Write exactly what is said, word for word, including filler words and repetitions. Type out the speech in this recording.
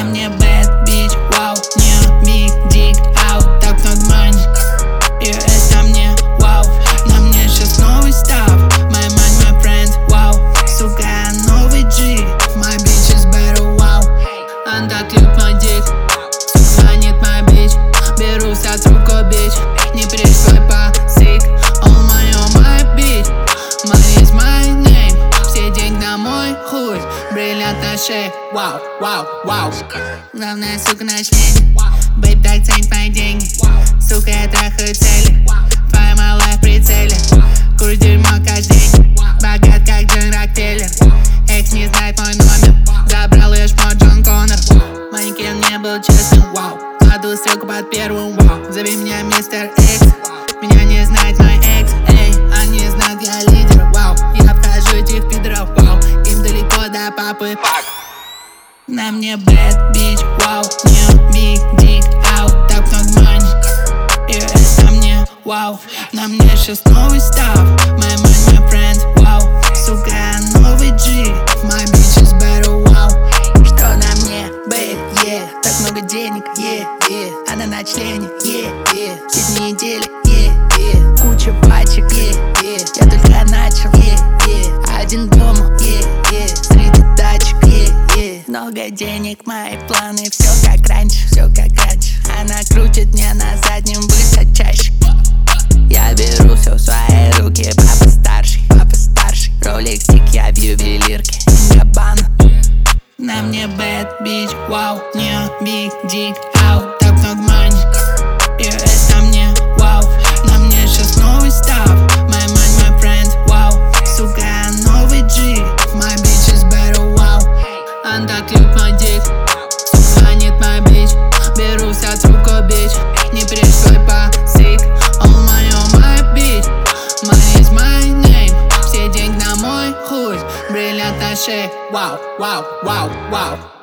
На мне bad bitch, вау, не big dick out. Так много money, и это мне вау. На мне сейчас новый став, my mind, my friend, вау. Сука, новый G, my bitch is better, вау. Она клюет мой дик, звонит моя bitch. Берусь от руку, bitch, не пришлой по sick. Oh my, oh my bitch, money is my name. Все деньги на мой хуй, бриллиант на шее, вау, вау, вау. Главная сука на члене, бэйб, так ценит мои деньги. Сука, я трахаю цели, твоя малая в прицеле. Курю дерьмо каждый день, богат как Джон Рокфеллер. Экс не знает мой номер, забрал ее шмот Джон Коннор. Манекен не был честным, вау. Кладу стрелку под первым, вау. Зови меня мистер Икс, меня не знает мой экс, эй. Они знают, я лидер, вау. Я обхожу этих пидоров, вау. Им далеко до папы. На мне bad bitch, вау, не big dick out. Так много money, и это мне вау. На мне сейчас новый став, my mind, my friend, вау. Сука, новый G, my bitch is better, вау. Что на мне, babe, yeah. Так много денег, yeah, yeah. Она на члене, yeah, yeah. Все дни недели, yeah, yeah. Куча пачек, yeah, yeah. Я только начал, yeah, yeah. Один дома, yeah, yeah. Среди тачек, yeah, yeah. Много денег, мои планы, все как раньше, все как раньше. Она крутит мне на заднем высочайше. Я беру все в свои руки, папа старший, папа старший. Ролик стик, я в ювелирке, Габбана. На мне bad bitch, вау, не big dick out. Так много money, и это мне вау. На мне сейчас новый став, my mind, my friend, вау. Сука, новый G, my bitch is better, вау. Она клюет мой дик, звонит моя bitch. Берусь от руку, bitch, не пришлой по sick. Oh my, oh my bitch, money is my name. Все деньги на мой хуй, бриллиант на шее, вау, вау, вау, вау.